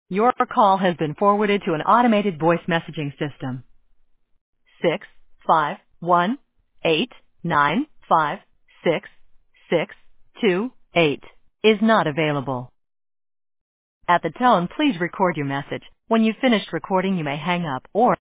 Your call has been forwarded to an automated voice messaging system. 651-895-6628 is not available. At the tone, please record your message. When you've finished recording, you may hang up or